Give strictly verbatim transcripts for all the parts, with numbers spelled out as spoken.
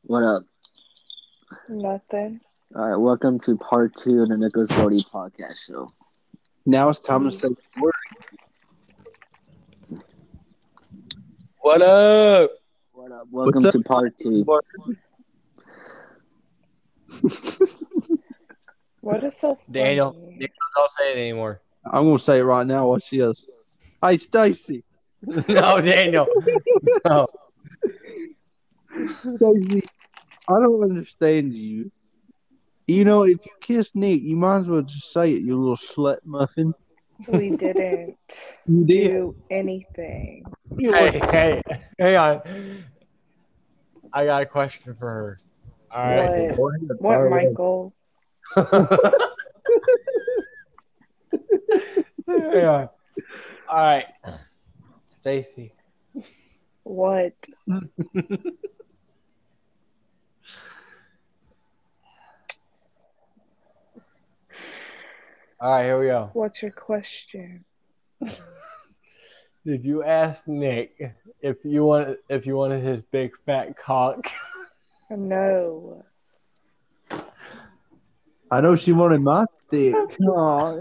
What up? Nothing. All right, welcome to part two of the Nicholas Brody podcast show. Now it's time to say the word. What up? What up? What's Welcome up? to part two. What is so funny? Daniel, Daniel, don't say it anymore. I'm gonna say it right now. What she is. Hey, Stacy. No, Daniel. No. Stacy, I don't understand you. You know, if you kiss Nick, you might as well just say it, you little slut muffin. We didn't You did. do anything. You Hey, look- hey, hang on. I got a question for her. All right. What? Go ahead, What, fire away. Michael? Hang on. All right. Stacy. What? All right, here we go. What's your question? Did you ask Nick if you want if you wanted his big fat cock? No. I know she wanted my dick. Aw,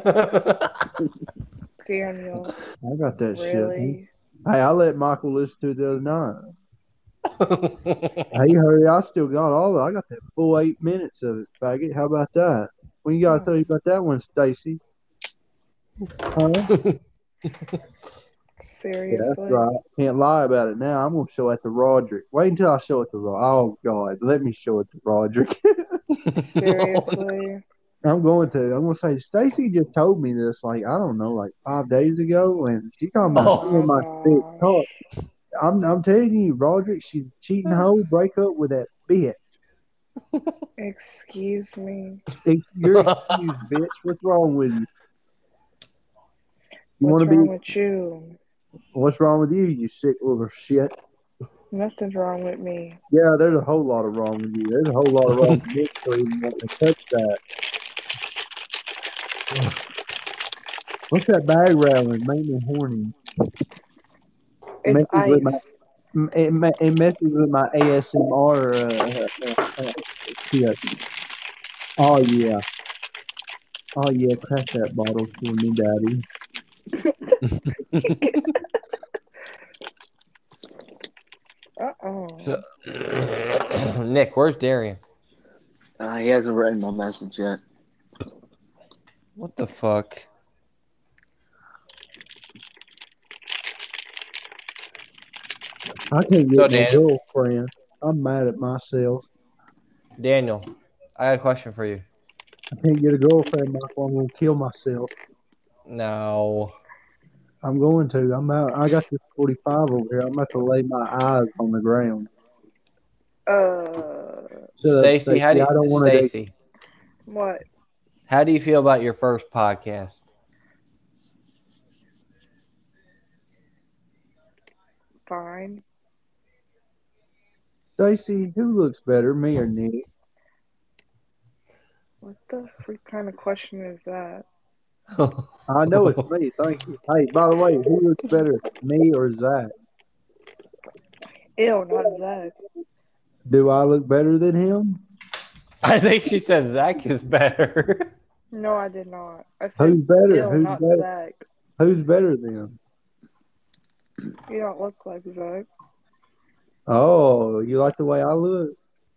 Daniel, I got that shit. really? Hey, I let Michael listen to it the other night. Hey, hurry! I still got all of it. I got that full eight minutes of it, faggot. How about that? When you got to tell you about that one, Stacy? Huh? Yeah, Seriously? that's right. Can't lie about it now. I'm gonna show it to Roderick. Wait until I show it to Roderick. Oh God, let me show it to Roderick. Seriously? I'm going to. I'm gonna say Stacy just told me this like I don't know, like five days ago, and she talking about Oh seeing my my big gosh. cock. I'm I'm telling you, Roderick, she's a cheating hoe. Break up with that bitch. Excuse me. Ex- You're excused, bitch. What's wrong with you? You What's want to wrong be? with you? What's wrong with you? You sick little shit. Nothing's wrong with me. Yeah, there's a whole lot of wrong with you. There's a whole lot of wrong with me for even wanting to touch that. What's that bag rattling? Make me horny. It It's messes with my ice. m- it, me- it messes with my A S M R uh, uh, uh, uh, shit. Oh yeah, oh yeah. Crack that bottle for me, daddy. Uh-oh. So, Nick, where's Darian? Uh, he hasn't written my message yet. What the fuck? I can't So, get no Daniel. girlfriend. I'm mad at myself. Daniel, I got a question for you. I can't get a girlfriend, Michael. I'm gonna kill myself. No. I'm going to. I'm out. I got this forty-five over here. I'm about to lay my eyes on the ground. Uh, Shut up, Stacy, Stacy. how do I don't you, want to date. Stacy, what? how do you feel about your first podcast? Fine. Stacy, who looks better, me or Nick? What the freak kind of question is that? I know it's me. Thank you. Hey, by the way, who looks better, me or Zach? Ew, not Zach. Do I look better than him? I think she said Zach is better. No, I did not. I said Who's better? ew, Who's not better? Zach. Who's better than him? You don't look like Zach. Oh, you like the way I look?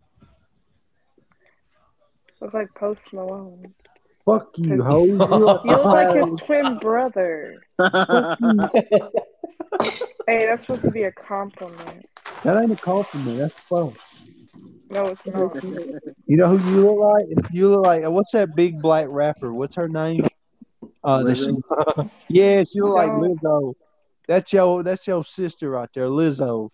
Look like Post Malone. Fuck you, His- ho. You look You look like his Hey, twin brother. fuck you. Hey, that's supposed to be a compliment. That ain't a compliment. That's false. No, it's not. You know who you look like? You look like what's that big black rapper? What's her name? Uh, the Lizzo? yeah, she look like Don't. Lizzo. That's your that's your sister right there, Lizzo.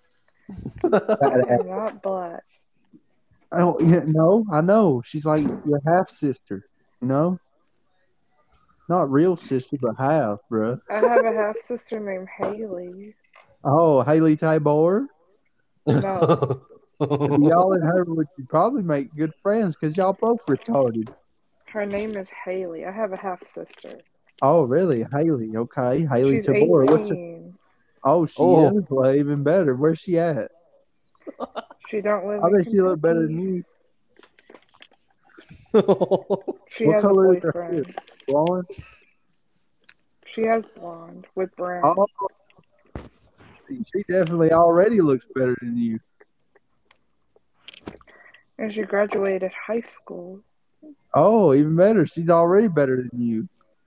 I am not black. Oh yeah, no, I know. She's like your half sister. You know, not real sister, but half, bruh. I have a half sister named Haley. Oh, Haley Tabor. No, If y'all and her would probably make good friends because y'all both retarded. her name is Haley. I have a half sister. Oh, really? Haley. Okay. Haley She's Tabor. What's her? eighteen. Oh, she Oh. is. Well, even better. Where's she at? She don't live I in bet she look better than Kentucky. you. She What has a color is her hair? boyfriend. Blonde? She has blonde with brown. Oh, she definitely already looks better than you. And she graduated high school. Oh, even better. She's already better than you.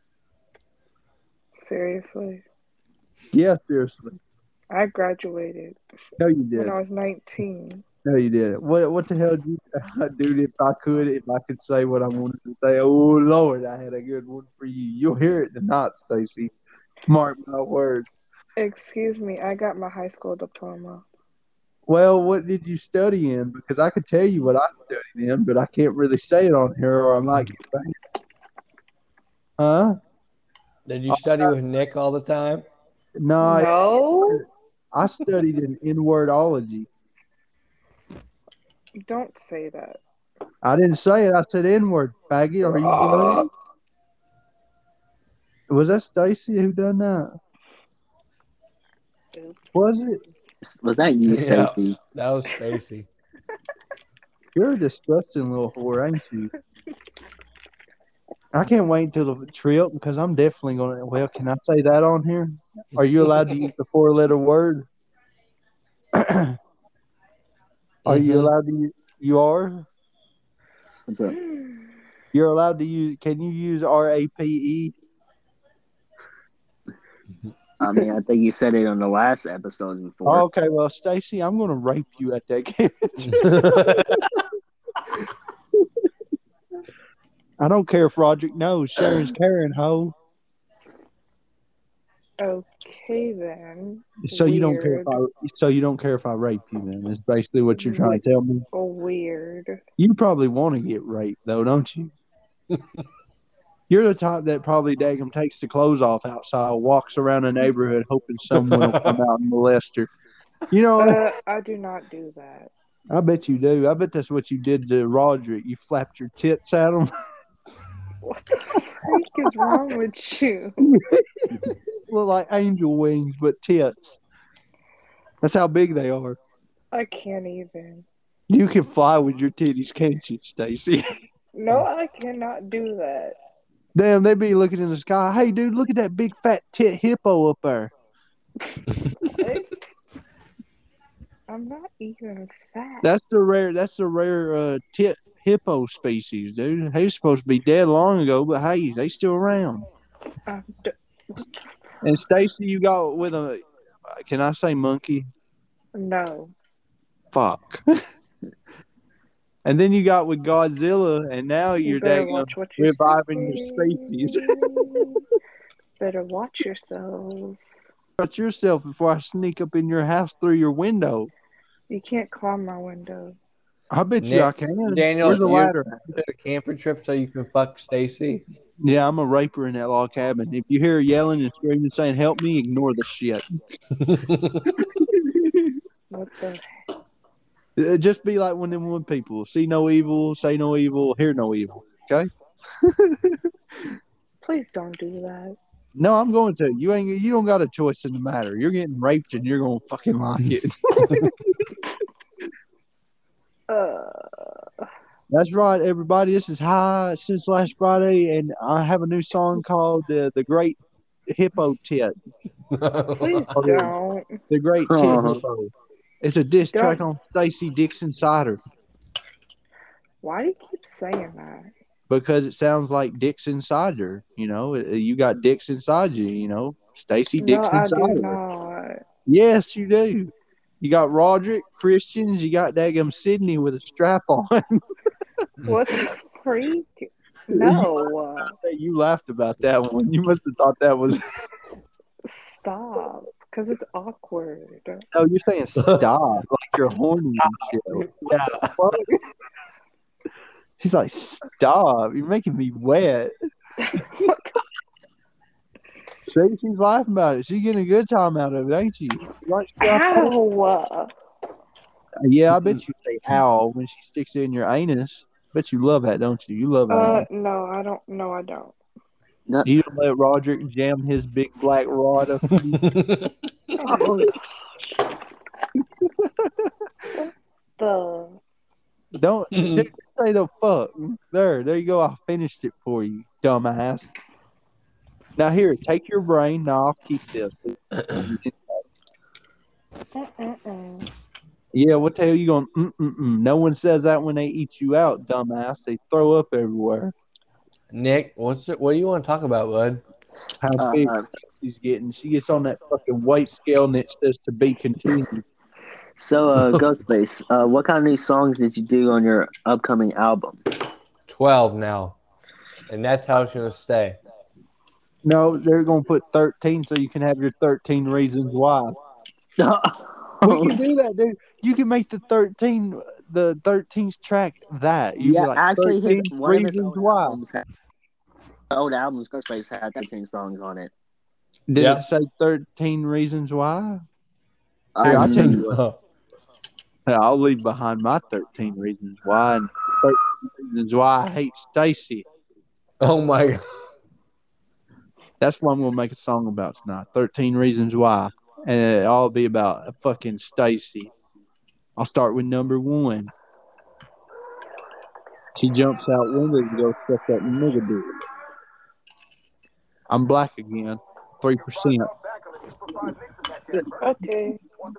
Seriously. Yeah, seriously. I graduated No, you when did. I was nineteen. No, you didn't. What What the hell did you, dude? If I could, if I could say what I wanted to say, oh Lord, I had a good one for you. You'll hear it tonight, Stacy. Mark my words. Excuse me, I got my high school diploma. Well, what did you study in? Because I could tell you what I studied in, but I can't really say it on here, or I might get banned. Huh? Did you study with Nick all the time? No, I, No? I studied in N-wordology. Don't say that. I didn't say it. I said N-word, faggot. Are you dumb? Was that Stacy who done that? Oops. Was it? Was that you, Yeah. Stacy? That was Stacy. You're a disgusting little whore, ain't you? I can't wait until the trip because I'm definitely going to. Well, can I say that on here? Are you allowed to use the four letter word? Are you Mhm. allowed to use? You are? What's up? You're allowed to use. Can you use R A P E? I mean, I think you said it on the last episodes before. Oh, okay, well, Stacy, I'm going to rape you at that game. I don't care if Roderick knows. Sharon's Karen, ho. Okay then. So you don't care if Weird. I. So you don't care if I rape you. Then is basically what you're trying to tell me. Oh, weird. You probably want to get raped, though, don't you? You're the type that probably daggum takes the clothes off outside, walks around the neighborhood hoping someone will come out and molest her. You know, Uh, I do not do that. I bet you do. I bet that's what you did to Roderick. You flapped your tits at him. What the freak is wrong with you? Look like angel wings, but tits. That's how big they are. I can't even. You can fly with your titties, can't you, Stacy? No, I cannot do that. Damn, they be looking in the sky. Hey, dude, look at that big fat tit hippo up there. What? I'm not even fat. That's the rare. That's the rare uh, tit hippo species, dude. They was supposed to be dead long ago, but hey, they still around. I'm d- And Stacy, you got with a. Can I say monkey? no. Fuck. And then you got with Godzilla, and now You you're better daggum watch what you reviving your say. species. Better watch yourself. Watch yourself before I sneak up in your house through your window. You can't climb my window. I bet you Nick, I can. Daniel, Where's the you- ladder? To the camping trip so you can fuck Stacy. Yeah, I'm a raper in that log cabin. If you hear her yelling and screaming, saying "Help me," ignore the shit. What the? Uh, Just be like one of them one people. See no evil, say no evil, hear no evil. Okay? Please don't do that. No, I'm going to. You ain't. You don't got a choice in the matter. You're getting raped, and you're gonna fucking like it. Uh, That's right, everybody. This is High since last Friday, and I have a new song called uh, "The Great Hippo Tit." please don't. The Great Tit Oh. Hippo. It's a diss track Don't. on Stacy Dixon Cider Why do you keep saying that? because it sounds like Dixon Cider. You know, Uh, you got Dix inside you. You know, Stacy No, Dixon I do Cider. not. Yes, you do. You got Roderick Christians. You got daggum Sydney with a strap on. What the freak? No. You laughed about that one. You must have thought that was. Stop. Because it's awkward. No, you're saying stop, like you're horny and shit. Yeah. What? She's like, stop. You're making me wet. See, she's laughing about it. She's getting a good time out of it, ain't she? You like stuff? Ow. Yeah, I bet you say ow when she sticks it in your anus. Bet you love that, don't you? You love Uh, that. no, I don't. No, I don't. No, You don't let Roderick jam his big black rod up in you. Oh, The. Don't dude, just say the fuck. There, there you go. I finished it for you, dumbass. Now here, take your brain. Now I'll keep this. Mm-mm-mm. Yeah, what the hell you going? Mm-mm-mm. No one says that when they eat you out, dumbass. They throw up everywhere. Nick, what's it, what do you want to talk about, bud? How Uh, big she's getting? She gets on that fucking weight scale and it says to be continued. So, uh, Ghostface, uh, what kind of new songs did you do on your upcoming album? Twelve now, and that's how it's gonna stay. No, they're gonna put thirteen so you can have your thirteen reasons why. We can do that, dude. You can make the thirteen, the thirteenth track that. You yeah, be like actually, his thirteen one of his reasons old why. albums had, old albums, Ghostface had thirteen songs on it. Did Yep. it say thirteen reasons why? I Here, I'll tell knew you it. Oh, Yeah, I'll leave behind my thirteen reasons why and thirteen reasons why I hate Stacy. oh my god. That's what I'm gonna make a song about tonight. thirteen reasons why, and it'll all be about a fucking Stacy. I'll start with number one. She jumps out windows to go suck that nigga dick. I'm black again, three percent. Okay.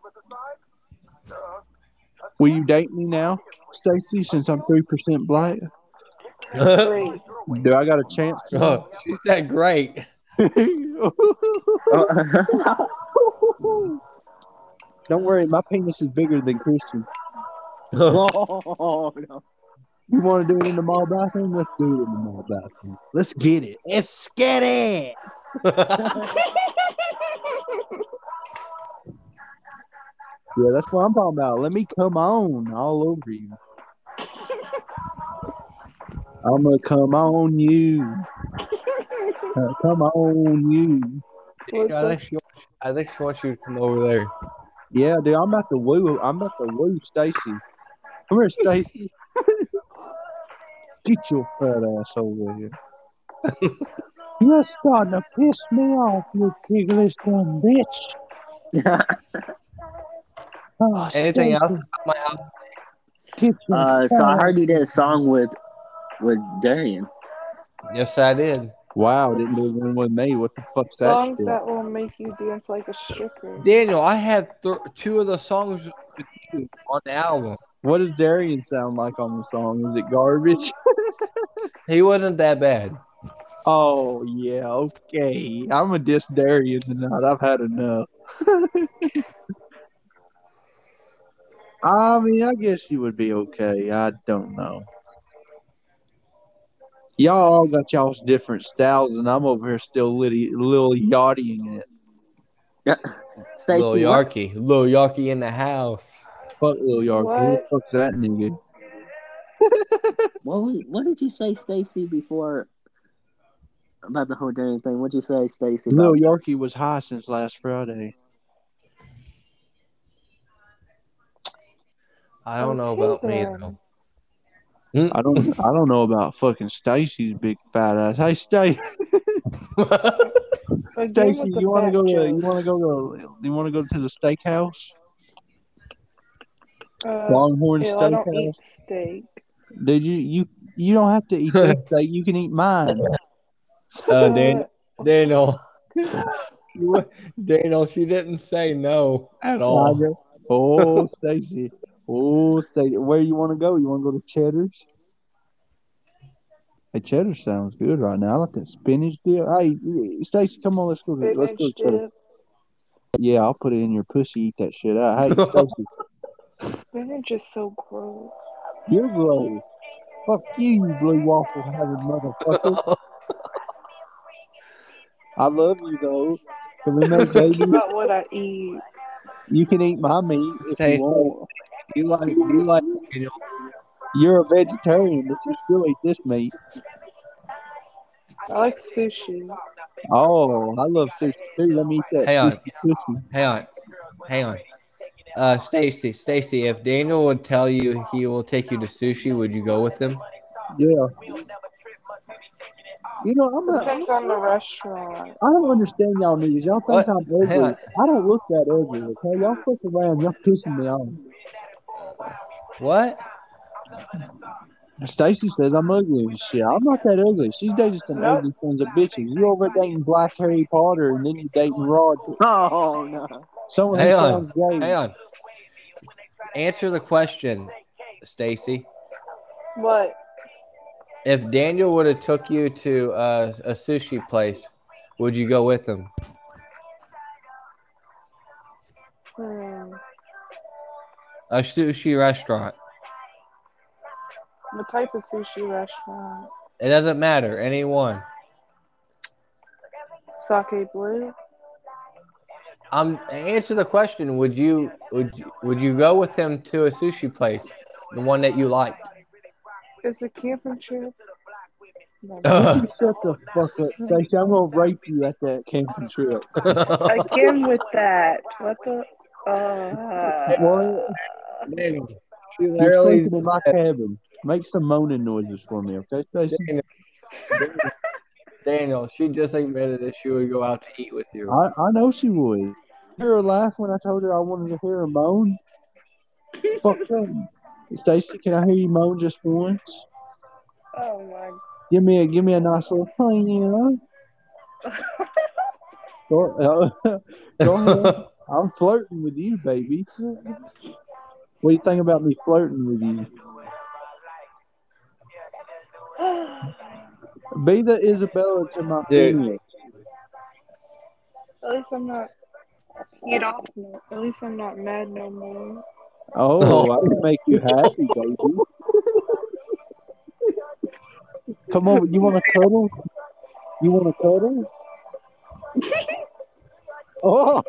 Will you date me now, Stacy? Since I'm three percent black, Great. do I got a chance? Oh, she said great. Don't worry, my penis is bigger than Christian. Oh, no. You want to do it in the mall bathroom? Let's do it in the mall bathroom. Let's get it. Let's get it. Yeah, that's what I'm talking about. Let me come on all over you. I'm going to come on you. Uh, come on you. I think she wants, I think she wants you to come over there. Yeah, dude, I'm about to woo. I'm about to woo Stacy. Come here, Stacy. Get your fat ass over here. You're starting to piss me off, you giggly dumb bitch. Oh, Anything Stacy, else about my album? get your Uh, so I fat heard you did a song with with Darian. Yes, I did. Wow, didn't do one with me. What the fuck's that Songs shit? that will make you dance like a stripper. Daniel, I have th- two of the songs with you on the album. What does Darian sound like on the song? Is it garbage? He wasn't that bad. Oh, yeah, okay. I'm a diss Darian tonight. I've had enough. I mean, I guess you would be okay. I don't know. Y'all all got y'all's different styles, and I'm over here still litty, little yachtying it. Yeah. Lil Stacy, what, Yarky. Lil Yarky in the house. Fuck Lil York. Who the What? fuck's that nigga? what, was- what did you say, Stacy, before about the whole Darian thing? What'd you say, Stacy? Lil About Yorkie was high since last Friday. I don't know Okay, about me then. though. I don't. I don't know about fucking Stacy's big fat ass. Hey, Stacy. Again Stacy, with the you want to fat go to? You joke. want to go to? You want to go to the steakhouse? Uh, Longhorn ew, I don't eat Steakhouse. steak. Did you? You you don't have to eat this steak. You can eat mine. Uh, Dan- What? Daniel. You- Daniel, she didn't say no at all. Roger. Oh, Stacy. Oh, Stacy. Where you want to go? You want to go to Cheddar's? Hey, Cheddar sounds good right now. I like that spinach deal. Hey, Stacy, come on, let's go. To, let's go Spinach to Cheddar. dip. Yeah, I'll put it in your pussy. Eat that shit out. Hey, Stacy, Spinach is so gross. you're gross. Fuck you, you blue waffle having motherfucker. I love you though. Can we make babies? About what I eat. You can eat my meat if Stacy. you want. You like you like Daniel. You're a vegetarian, but you still eat this meat. I like sushi. Oh, I love sushi too. Let me eat that Hang on. sushi pussy. Hang on. Hang on. Uh Stacy, Stacy, if Daniel would tell you he will take you to sushi, would you go with him? Yeah. You know, I'm not. Depends on the restaurant. I don't understand y'all niggas. Y'all think What? I'm Hang ugly. on. I don't look that ugly, okay? Y'all fuck around. Y'all pissing me off. What? Stacy says I'm ugly and shit. I'm not that ugly. She's dating some Nope. ugly sons of bitches. You over dating Black Harry Potter and then you dating Rod. Oh no. Someone who Hang on. sounds gay. Hang on. Answer the question, Stacy. What? If Daniel would have took you to uh, a sushi place, would you go with him? Hmm. A sushi restaurant. What type of sushi restaurant? It doesn't matter. Anyone. Sake Blue? Um, answer the question. Would you would you, would you go with him to a sushi place, the one that you liked? Is it camping trip? No. You shut the fuck up, Stacy. I'm gonna rape you at that camping trip. Again with that. What the? Uh, What? Daniel, she You're literally sleeping in my cabin. Make some moaning noises for me, okay, Stacy? Daniel, Daniel, Daniel, she just admitted that she would go out to eat with you. I, I know she would. Hear her laugh when I told her I wanted to hear her moan? Fuck up. Stacy, can I hear you moan just once? oh my. Give me a give me a nice little oh, yeah. Go, uh, go ahead. I'm flirting with you, baby. What do you think about me flirting with you? Be the Isabella to my Dude. Phoenix. At least I'm not heat off. No. At least I'm not mad no more. Oh, I can make you happy, baby. Come on, you want to cuddle? You want to cuddle? Oh,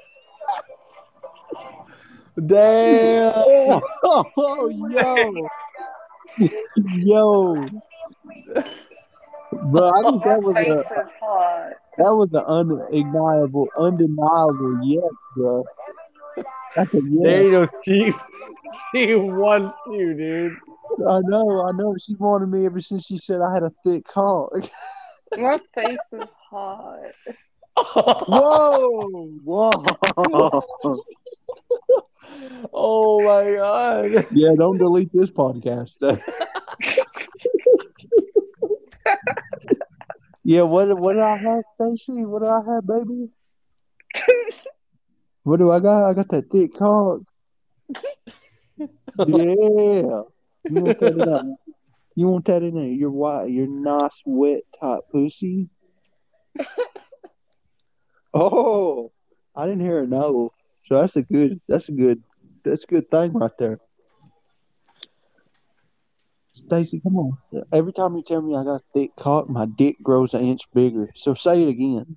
Damn. oh, yo, yo, bro! I think that was Face a is hot. that was an undeniable, undeniable yes, bro. That's a yes. Daniel, she, she wants you, dude. I know, I know. She wanted me ever since she said I had a thick cock. My face is hot. Whoa! Whoa. Oh my god. Yeah, don't delete this podcast. Yeah, what what did I have, Stacy? What did I have, baby? What do I got? I got that thick cock. Yeah. You want that in a, you want that in a, your white, your nice wet top pussy? Oh, I didn't hear a no. So that's a good, that's a good, that's a good thing right there. Stacy, come on. Every time you tell me I got a thick cock, my dick grows an inch bigger. So say it again.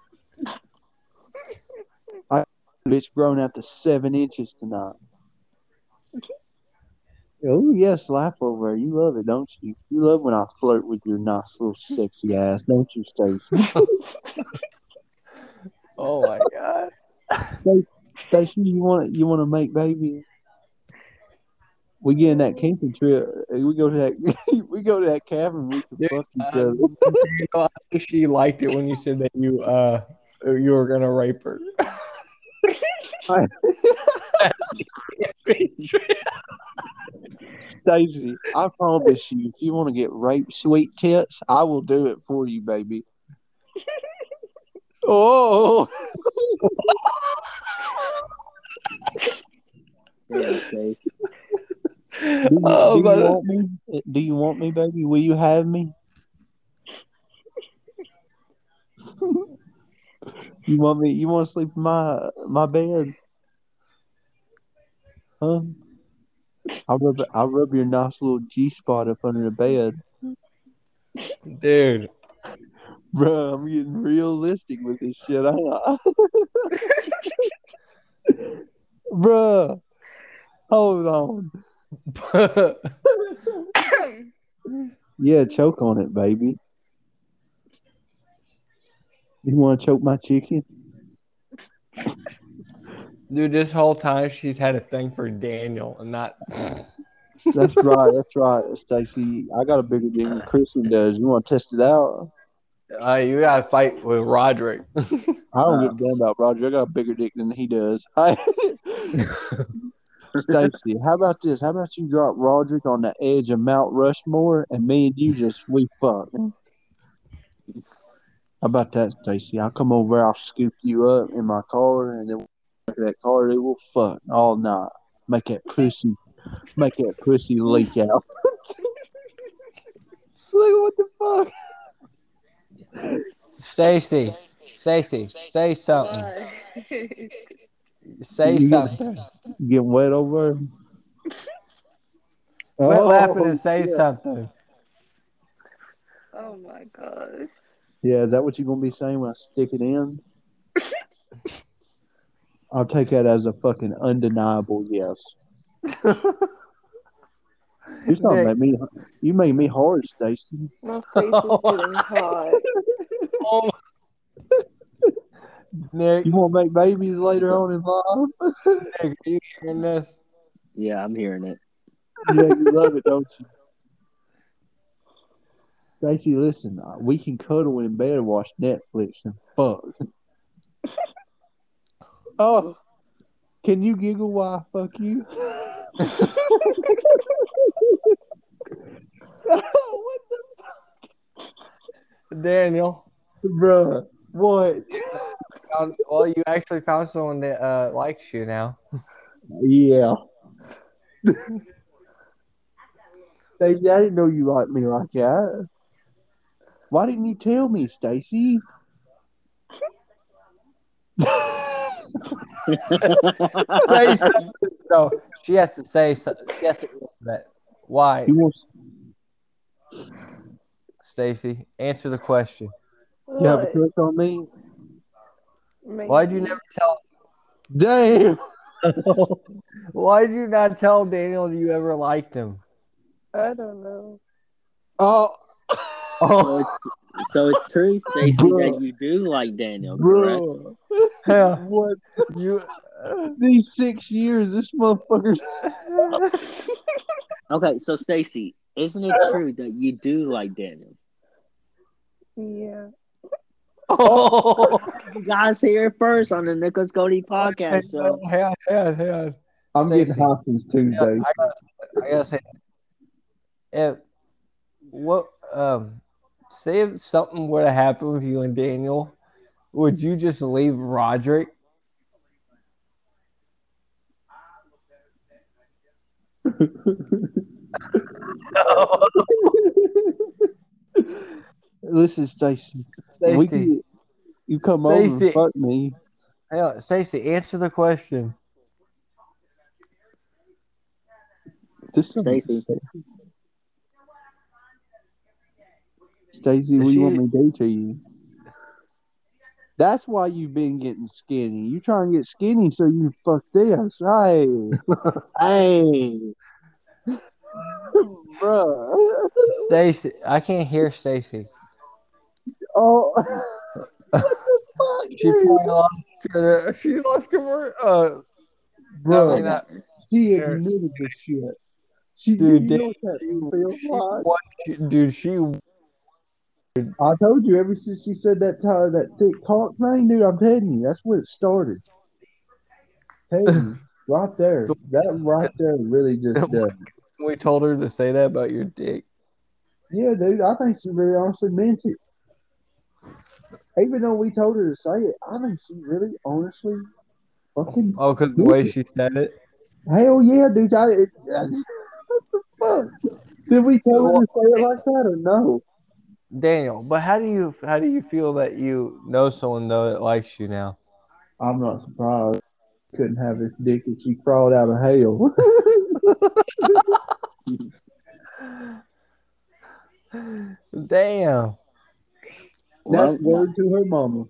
I bitch grown out to seven inches tonight. Oh yes, laugh over her. You love it, don't you? You love when I flirt with your nice little sexy ass, don't you, Stacy? Oh my god. Stacy, Stacy, you want you want to make baby? We get in that camping trip. We go to that. We go to that cabin. We can Dude, fuck each uh, other. You know, I think she liked it when you said that you uh you were gonna rape her. Stacy, I promise you, if you want to get raped, sweet tits, I will do it for you, baby. Oh, Damn, Stace. do you, Oh, do you but- want me? Do you want me, baby? Will you have me? You want me? You want to sleep in my my bed? Huh? I'll rub I'll rub your nice little G spot up under the bed, Dude. bro. I'm getting realistic with this shit, ain't I? Bruh, hold on. Yeah, choke on it, baby. You want to choke my chicken? Dude, this whole time she's had a thing for Daniel and not That's right. That's right, Stacy. I got a bigger dick than Kristen does. You want to test it out? uh, you gotta fight with Roderick. I don't give a damn about Roger. I got a bigger dick than he does. I, Stacy, how about this? How about you drop Roderick on the edge of Mount Rushmore, and me and you just we fuck? How about that, Stacy? I'll come over. I'll scoop you up in my car, and then we'll back of that car. They will fuck all night. Make that pussy, make that pussy leak out. Look what the fuck. Stacy, Stacy, say something. Why? Say You get- something. You getting wet over? Quit Oh, laughing and say shit. something. Oh my gosh. Yeah, is that what you're gonna be saying when I stick it in? I'll take that as a fucking undeniable yes. You not Nick. make me. You made me hard, Stacy. My face is getting hot. Oh, Nick, You want to make babies later on in life? Nick, are you hearing this? Yeah, I'm hearing it. Yeah, you love it, don't you? Stacy, listen, uh, we can cuddle in bed and watch Netflix and fuck. Oh, can you giggle while I fuck you? Oh, what Daniel. the bruh? What? Found- Well, you actually found someone that uh, likes you now. Yeah. Stacy, I didn't know you liked me like that. Why didn't you tell me, Stacy? Say something. No, she has to say something. She has to answer that. Why, He wants. Stacy? Answer the question. You have a What? crush on me? Why'd you Maybe. never tell? Damn. Why'd you not tell Daniel you ever liked him? I don't know. Oh, So it's, so it's true, Stacy, Bruh. that you do like Daniel, correct? bro. Yeah. What? You. These six years, this motherfucker. Okay, so Stacy, isn't it true that you do like Daniel? Yeah. Oh. You guys hear it first on the Nicholas Cody podcast show. Hang on, hang on, hang on. I'm getting Stacy. high since Tuesday. I gotta, I gotta say, if what um, say if something were to happen with you and Daniel, would you just leave Roderick? Listen, Stacy. We Stacy, can, you come over and Stacy. fuck me. hang on, Stacy, answer the question. This Stacy. Stacy, what Is do you want she- me to do to you? That's why you've been getting skinny. You trying to get skinny so you can fuck this. Hey. Hey. Bruh. Stacy, I can't hear Stacy. Oh. What the fuck, She dude? probably lost. her- She lost her. Uh, Bro, I mean, got she Sure. admitted this shit. She, Dude, you know what that she, feels she, like? what, she, dude, she. I told you ever since she said that time, that thick cock thing, dude. I'm telling you, that's where it started. Telling you, right there, that right there really just does. We told her to say that about your dick. Yeah, dude, I think she really honestly meant it. Even though we told her to say it, I think she really honestly fucking. Oh, because the way she said it. Hell yeah, dude. I, it, I, what the fuck? Did we tell her to say it like that or no? Daniel, but how do you how do you feel that you know someone though that likes you now? I'm not surprised. Couldn't have this dick if she crawled out of hell. Damn. Well, That's word to her mama.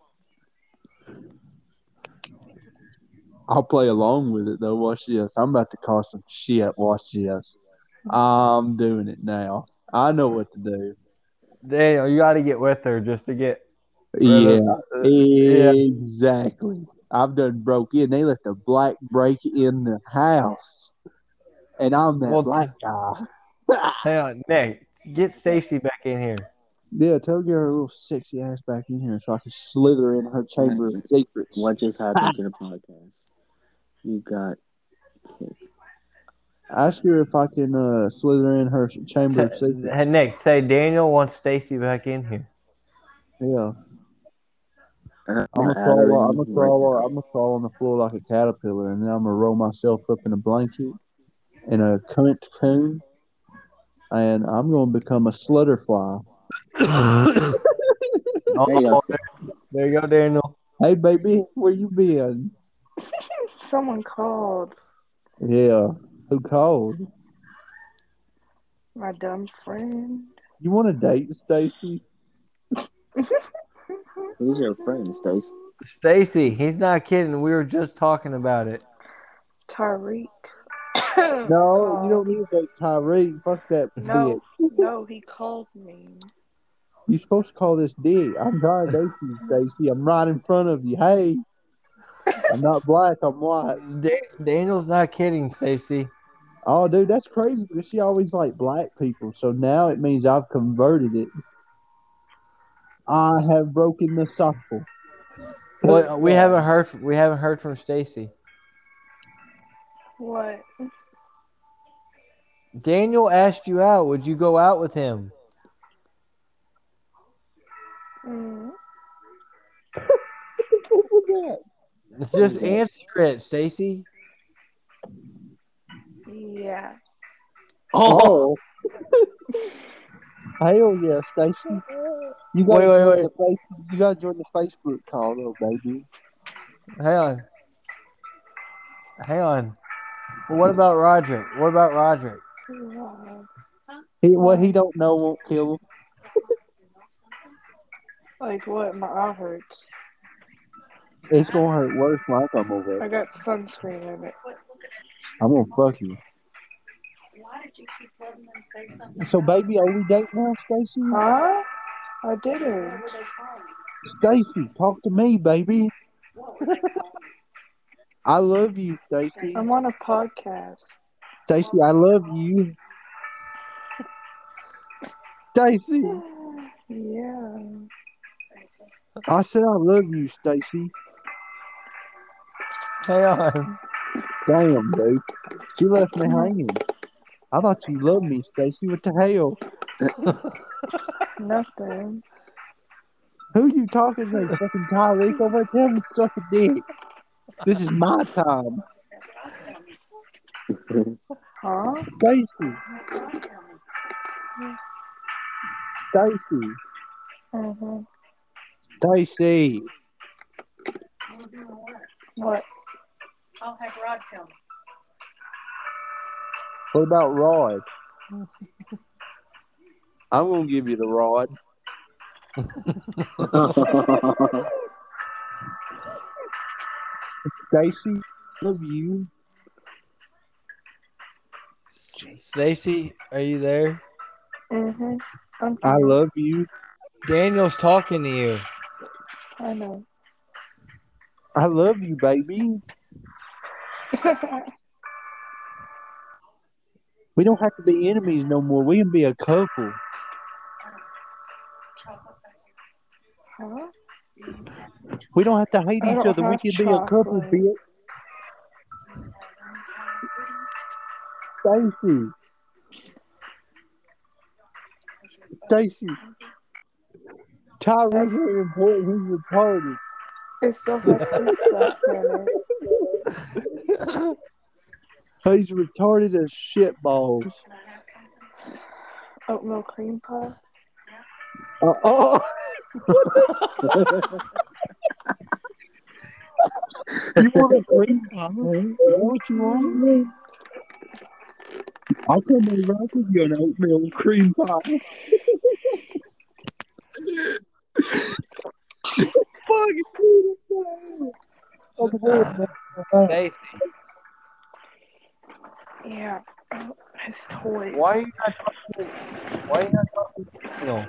I'll play along with it though. Watch this. I'm about to call some shit. Watch this. I'm doing it now. I know what to do. Daniel, you got to get with her just to get. rid Yeah, of- uh, yeah. exactly. I've done broke in. They let the black break in the house, and I'm that Well, black guy. Hang on, Nick, get Stacy back in here. Yeah, tell her get her little sexy ass back in here so I can slither in her chamber of secrets. what just happened to the podcast? You got kicked. Ask her if I can uh, slither in her chamber of secrets. Hey, Nick, say Daniel wants Stacy back in here. Yeah. Uh, I'm gonna add crawl. her I'm in gonna right crawl. now. I'm gonna crawl on the floor like a caterpillar, and then I'm gonna roll myself up in a blanket in a cunt coon, and I'm gonna become a slutterfly. Oh, There you go. there, there you go, Daniel. Hey, baby, where you been? Someone called. Yeah. Who called? My dumb friend. You want to date Stacy? Who's your friend, Stacy? Stacy, he's not kidding. We were just talking about it. Tariq. No, you don't called. need to date Tyreek. Fuck that No, bitch. no, he called me. You supposed to call this dick. I'm trying to date you, Stacy. I'm right in front of you. Hey, I'm not black. I'm white. Da- Daniel's not kidding, Stacy. Oh, dude, that's crazy because she always liked black people. So now it means I've converted it. I have broken the cycle. Well, we haven't heard. From, we haven't heard from Stacy. What? Daniel asked you out. Would you go out with him? Mm, What was that? Just answer it, Stacy. yeah. Oh. Hell yeah, Stacy. You gotta Wait, wait, join wait. the face, you gotta join the Facebook call though, baby. Hang on. Hang on. Well, what about Roderick? What about Roderick? Wow. He, what he don't know won't kill him. Like what? My eye hurts. It's gonna hurt worse when I come over. I got sunscreen in it. I'm gonna fuck you. Why did you keep letting them say something? So baby, are we dating now, Stacy? Huh? I didn't. What were they calling you? Stacy, talk to me, baby. What were they calling you? I love you, Stacy. I'm on a podcast. Stacy, I love you. Stacy, Yeah. I said I love you, Stacy. Hang on. Damn, dude. She left me hanging. I thought you loved me, Stacy. What the hell? Nothing. Who you talking to? Fucking Tyreek over there? Tell him to suck a dick. This is my time. Huh? Stacy. Stacy. Mm-hmm. Stacy. What? I'll have Rod tell me. What about Rod? I'm gonna give you the rod. Stacy, love you. Stacy, are you there? Mm-hmm. I'm I here. love you. Daniel's talking to you. I know. I love you, baby. We don't have to be enemies no more. We can be a couple. Huh? We don't have to hate I each don't other. We have can be a couple, chocolate. bitch. Stacy. Stacy. Tyreek That's- ain't important. He's retarded. It still has sweet stuff in it. He's retarded as shit balls. Oatmeal cream pie. Uh, oh, you want a cream pie? Is that what you want? I'll come over. I'll give you an oatmeal cream pie. Fucking Stacy, Yeah. Oh, his toys. why are you not talking? Why are you not talking to Daniel?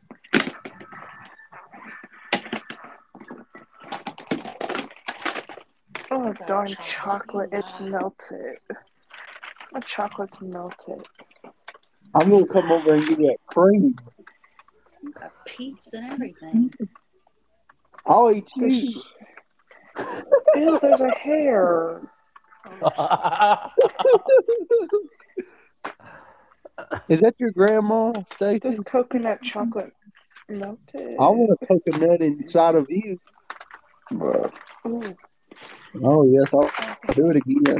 Oh, darn chocolate. It's melted. My chocolate's melted. I'm gonna come over and give you that cream. You got peeps and everything. I'll eat you. There's... Ew, there's a hair. Is that your grandma, Stacy? This coconut chocolate melted. I want a coconut inside of you. Bro. Ooh. Oh yes, I'll do it again.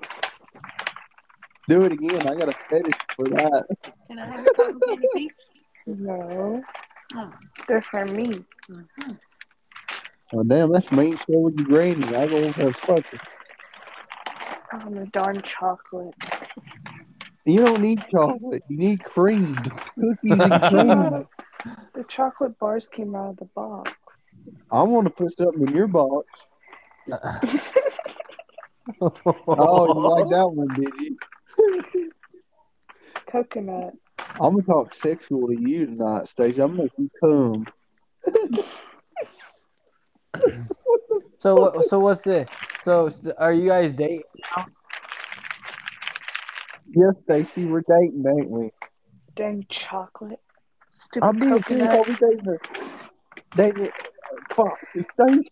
Do it again. I got a fetish for that. Can I have your cotton candy, please? No, Oh. they're for me. Mm-hmm. Oh damn, that's mean. So with your granny, I go over her fucking. Oh, the darn chocolate. You don't need chocolate. You need cream. Cookies and Came out cream. of, the chocolate bars came out of the box. I want to put something in your box. Oh, you like that one, did you? Coconut. I'm gonna talk sexual to you tonight, Stacey. I'm gonna make you come. So what? So what's this? So st- are you guys dating? Yes, Stacey, we're dating, ain't we? Dang chocolate. Stupid I'm being serious. coconut. Are we dating her? Dating it? Foxy Stacey.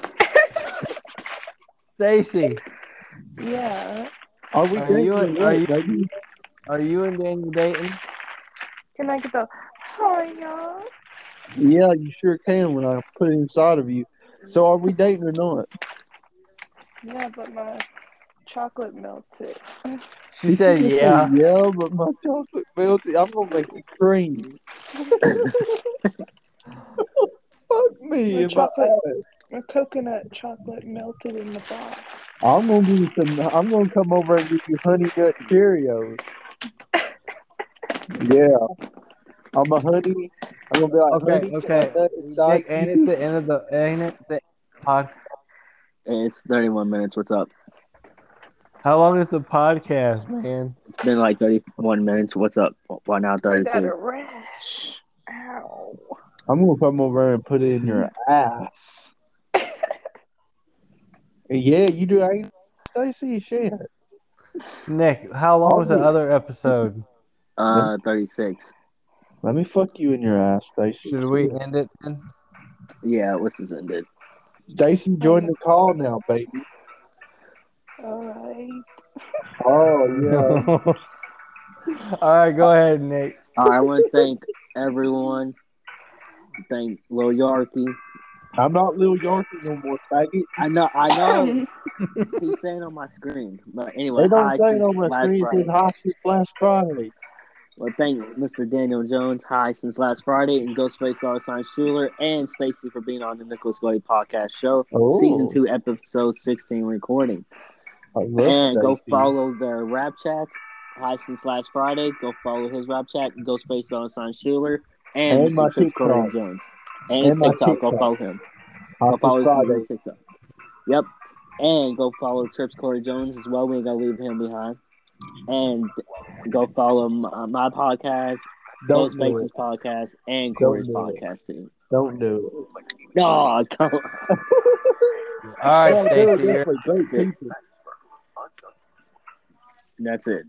Stacy, Yeah. Are we Are dating you- or are what, you- baby? are you and Daniel dating? Can I get the hiya? Yeah, you sure can when I put it inside of you. So are we dating or not? Yeah, but my chocolate melted. She Did said, you just say, "Yeah." yeah, but my chocolate melted. I'm gonna make you cream. Fuck me My in my chocolate, ass. my coconut chocolate melted in the box. I'm gonna give you some. I'm gonna come over and give you honey nut Cheerios. Yeah, I'm a honey. I'm gonna be like Okay, honey okay. nut inside Nick, ain't you. it the end of the? Ain't it the pod? It's thirty-one minutes. What's up? How long is the podcast, man? It's been like thirty-one minutes. What's up? Why now I got thirty-two? a rash. Ow. I'm gonna come over and put it in your ass. Yeah, you do. Ain't Stacey shit. Nick, how long was the Oh. other episode? Uh, thirty-six. Let me fuck you in your ass, Stacey. Should we end it then? Yeah, what's this ended? Stacey, join the call now, baby. Alright. Oh yeah. All right, go ahead, Nick. All right, I want to thank everyone. Thank Lil Yarky. I'm not Lil Yorkie no more, faggot. I know, I know. He's saying on my screen, but anyway, They don't hi say it since on my last screen. It Friday. says hi since last Friday. Well, thank Mister Daniel Jones, hi since last Friday, and Ghostface Dollar Sign Schuler, and Stacy for being on the Nicholas Gotti Podcast Show, Oh. Season two, Episode sixteen recording. I love And go Stacey. follow their rap chats. Hi since last Friday. Go follow his rap chat, Ghostface Dollar Sign Schuler, and, And Mister my Trips Corey TikTok. Jones. And his And my TikTok. Go TikTok. follow him. I Go follow his subscribe. new TikTok. Yep. And go follow Trips Corey Jones as well. We ain't gonna leave him behind. And go follow my, my podcast, Don't do Ghostface's it. podcast, and Don't Corey's do it. podcast too. Don't do it. No, come on. All right, Yeah, they're Stacy. you're- definitely great That's it. people. That's it.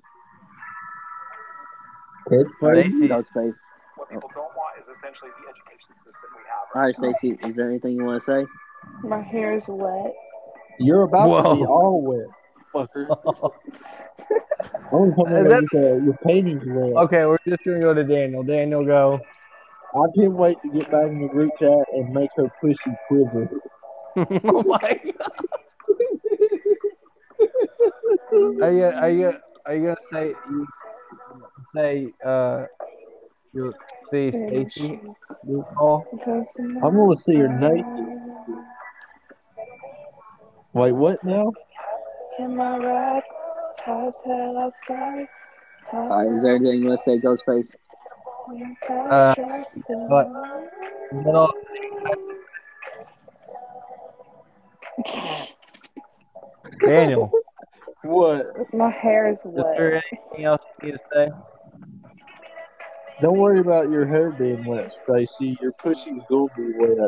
Kid All right, Stacey. Ghostface. What people don't want is essentially the education system we have. All right, Stacey, is there anything you want to say? My hair's wet. You're about to be Whoa. all wet, fucker. I'm gonna come Is over that- and get the, your panties wet. Okay, we're just gonna go to Daniel. Daniel, go. I can't wait to get back in the group chat and make her pussy quiver. Oh my god. Are you are you are you gonna say you say uh you see Stacy you call? I'm gonna see her naked. Wait, what now? Can my rap twice hell outside? All right, is there anything you want to say, Ghostface? Uh, what? No, Daniel, What? My hair is is there wet. anything else you need to say? Don't worry about your hair being wet, Stacy. Your pussy's gonna be wet.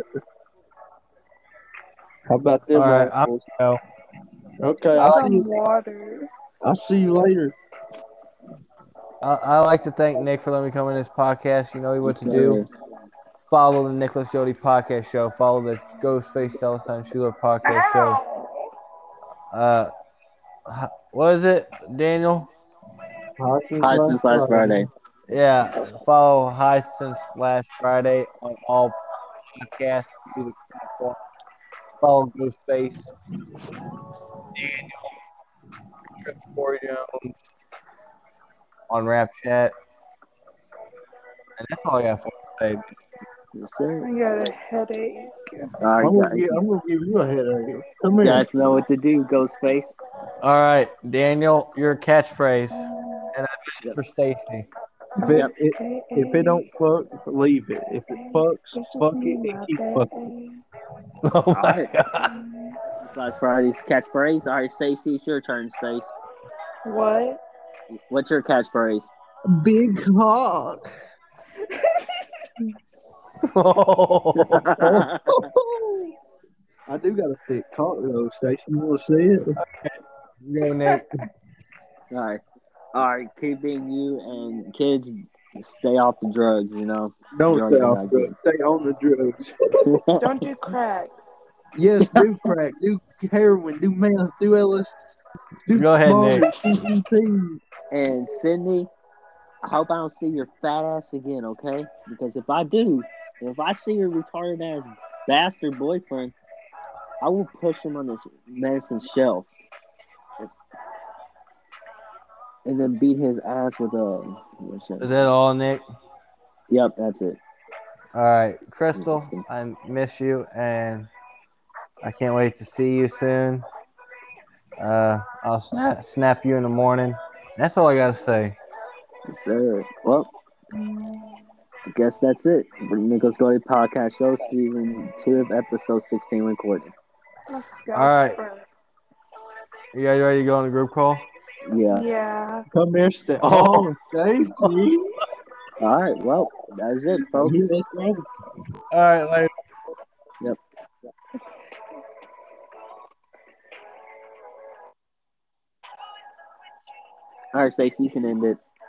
How about them All right, I'm apples? go. Okay, I'll see Some you. water. I'll see you later. I, I like to thank Nick for letting me come in this podcast. You know what to Yes, do. sir. Follow the Nicholas Jody Podcast Show. Follow the Ghostface Celestine Schuler Podcast Show. Ow! Uh, what is it, Daniel? Hyacinth last Friday. Yeah, follow Hyacinth Slash Friday on all podcast music platforms. Follow Ghostface, Daniel, Trip Corey Jones on Rap Chat. And that's all I got for today. Yes, sir. I got a headache. All I'm right, gonna, guys. give, I'm gonna give you a headache. Come You here. guys know what to do, Ghostface. All right, Daniel, your catchphrase. And I Yep. for Stacy. If it, Yep. it, if it don't fuck, leave it. If it fucks, fuck it and keep fucking. Oh All my right. god. It's last Friday's catchphrase. All right, Stacy, it's your turn, Stace. What? What's your catchphrase? Big cock. I do got a thick cock though, Stacey. You want to see it? Go, Nick. All right. All right, keep being you, and kids, stay off the drugs, you know. Don't Drugs stay are off not drugs. Stay on the drugs. Don't do crack. Yes, do crack, do heroin, do meth, do L S D. Do Go ahead, coke, Nick. C B T. And Sydney, I hope I don't see your fat ass again, okay? Because if I do, if I see your retarded ass bastard boyfriend, I will push him on this medicine shelf. And then beat his ass with a. Is that all, Nick? Yep, that's it. All right, Crystal, I miss you, and I can't wait to see you soon. Uh, I'll snap, snap you in the morning. That's all I gotta say. Yes, sir. Well, I guess that's it. The Nicholas Goldie Podcast Show, Season two of Episode sixteen recorded. Let's go. All right. You guys ready to go on the group call? Yeah. Yeah. Come here, stay. Oh, Stacey. All right. Well, that's it, folks. All right, later. Yep. All right, Stacey, you can end it.